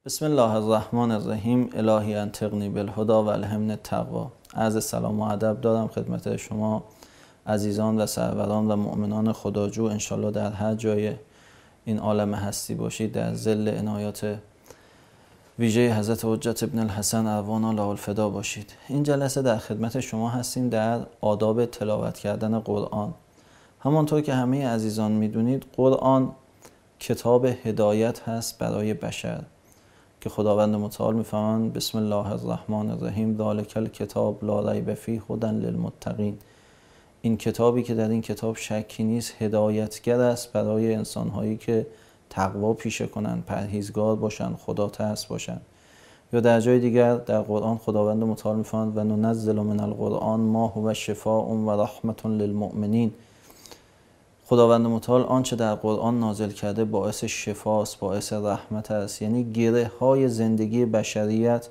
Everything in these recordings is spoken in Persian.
بسم الله الرحمن الرحیم. الهی انطقنی بالهدی و الهمنی التقوی. عرض سلام و ادب دارم خدمت شما عزیزان و سروران و مؤمنان خداجو. انشالله در هر جای این عالم هستی باشید در ظل عنایات ویژه حضرت حجت ابن الحسن اروانا له الفدا باشید. این جلسه در خدمت شما هستیم در آداب تلاوت کردن قرآن. همانطور که همه عزیزان میدونید قرآن کتاب هدایت هست برای بشر که خداوند متعال میفرماند بسم الله الرحمن الرحیم ذالک الکتاب لا ریب فیه هدی للمتقین. این کتابی که در این کتاب شکی نیست هدایتگر است برای انسانهایی که تقوا پیشه کنند، پرهیزگار باشند، خدا ترس باشند. یا در جای دیگر در قرآن خداوند متعال میفرماند و ننزل من القرآن ما هو شفاء و رحمة للمؤمنین. خداوند متعال آنچه در قرآن نازل کرده باعث شفاست، باعث رحمت است. یعنی گره های زندگی بشریت،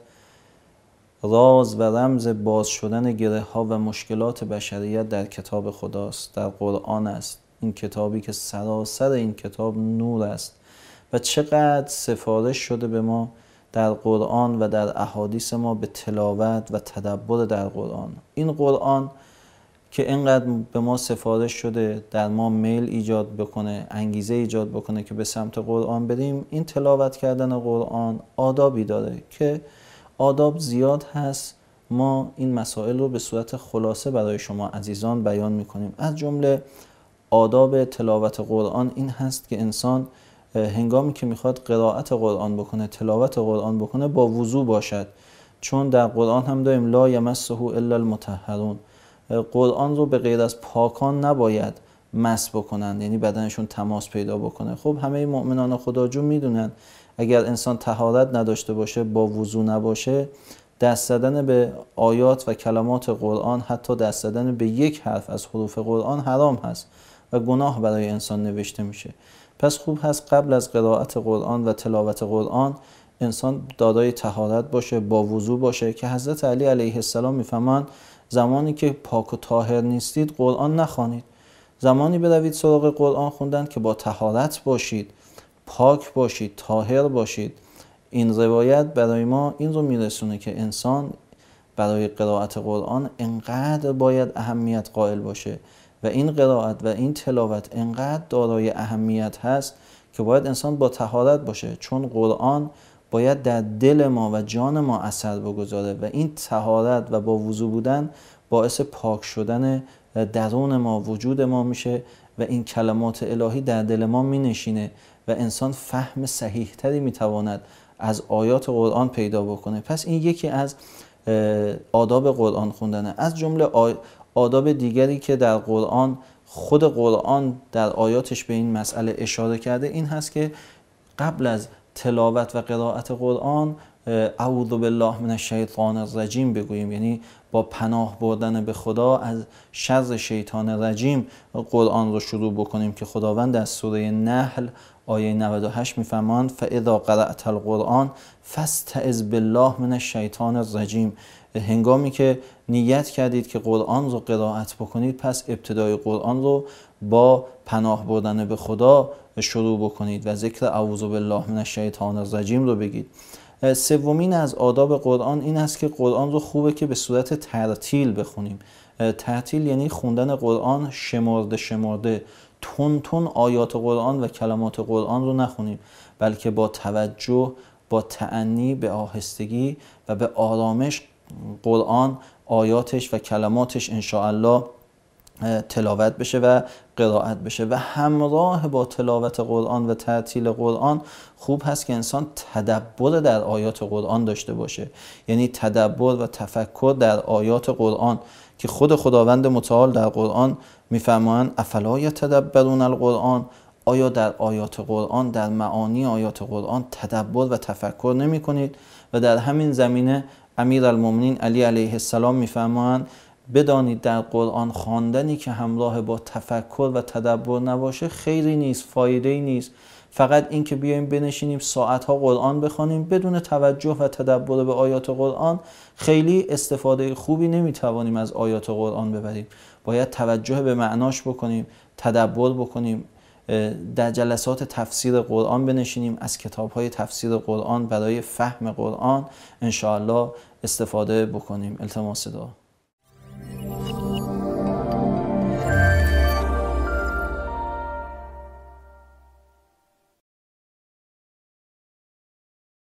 راز و رمز باز شدن گره ها و مشکلات بشریت در کتاب خداست، در قرآن است. این کتابی که سراسر این کتاب نور است و چقدر سفارش شده به ما در قرآن و در احادیث ما به تلاوت و تدبر در قرآن. این قرآن که اینقدر به ما سفارش شده در ما میل ایجاد بکنه، انگیزه ایجاد بکنه که به سمت قرآن بریم. این تلاوت کردن قرآن آدابی داره که آداب زیاد هست. ما این مسائل رو به صورت خلاصه برای شما عزیزان بیان میکنیم. از جمله آداب تلاوت قرآن این هست که انسان هنگامی که میخواد قرائت قرآن بکنه، تلاوت قرآن بکنه، با وضو باشد. چون در قرآن هم داریم لا یمسه الا المطهرون. قرآن رو به غیر از پاکان نباید مس بکنن، یعنی بدنشون تماس پیدا بکنه. خب همه مؤمنان خداجو میدونن اگر انسان طهارت نداشته باشه، با وضو نباشه، دست زدن به آیات و کلمات قرآن، حتی دست زدن به یک حرف از حروف قرآن حرام هست و گناه برای انسان نوشته میشه. پس خوب هست قبل از قرائت قرآن و تلاوت قرآن انسان دارای طهارت باشه، با وضو باشه، که حضرت علی علیه السلام میفهمند زمانی که پاک و طاهر نیستید قرآن نخوانید. زمانی بروید سراغ قرآن خوندن که با طهارت باشید، پاک باشید، طاهر باشید. این روایت برای ما این رو میرسونه که انسان برای قرائت قرآن انقدر باید اهمیت قائل باشه و این قرائت و این تلاوت انقدر دارای اهمیت هست که باید انسان با طهارت باشه، چون قرآن باید در دل ما و جان ما اثر بگذاره و این طهارت و با وضو بودن باعث پاک شدن درون ما، وجود ما میشه و این کلمات الهی در دل ما مینشینه و انسان فهم صحیح تری میتواند از آیات قرآن پیدا بکنه. پس این یکی از آداب قرآن خوندنه. از جمله آداب دیگری که در قرآن، خود قرآن در آیاتش به این مسئله اشاره کرده این هست که قبل از تلاوت و قرائت قرآن اعوذ بالله من الشیطان الرجیم بگوییم، یعنی با پناه بردن به خدا از شر شیطان رجیم قرآن رو شروع بکنیم که خداوند در سوره نحل آیه 98 میفرماند فاذا قرأت القرآن فاستعذ بالله من الشیطان الرجیم. هنگامی که نیت کردید که قرآن رو قرائت بکنید، پس ابتدای قرآن رو با پناه بردن به خدا شروع بکنید و ذکر اعوذ بالله من الشیطان الرجیم رو بگید. سومین از آداب قرآن این است که قرآن رو خوبه که به صورت ترتیل بخونیم. ترتیل یعنی خوندن قرآن شمرده تون آیات قرآن و کلمات قرآن رو نخونیم، بلکه با توجه، با تأنی، به آهستگی و به آرامش قرآن، آیاتش و کلماتش انشاءالله تلاوت بشه و قرائت بشه. و همراه با تلاوت قرآن و ترتیل قرآن خوب هست که انسان تدبر در آیات قرآن داشته باشه، یعنی تدبر و تفکر در آیات قرآن که خود خداوند متعال در قرآن میفرمایند افلا یتدبرون القرآن. آیا در آیات قرآن، در معانی آیات قرآن تدبر و تفکر نمی کنید؟ و در همین زمینه امیرالمومنین علی علیه السلام میفرمایند بدانید در قرآن خواندنی که همراه با تفکر و تدبر نباشه خیری نیست، فایده‌ای نیست. فقط این که بیایم بنشینیم ساعتها قرآن بخوانیم بدون توجه و تدبر به آیات قرآن، خیلی استفاده خوبی نمیتوانیم از آیات قرآن ببریم. باید توجه به معناش بکنیم، تدبر بکنیم، در جلسات تفسیر قرآن بنشینیم، از کتاب‌های تفسیر قرآن برای فهم قرآن انشاءالله استفاده بکنیم. التماس دعا.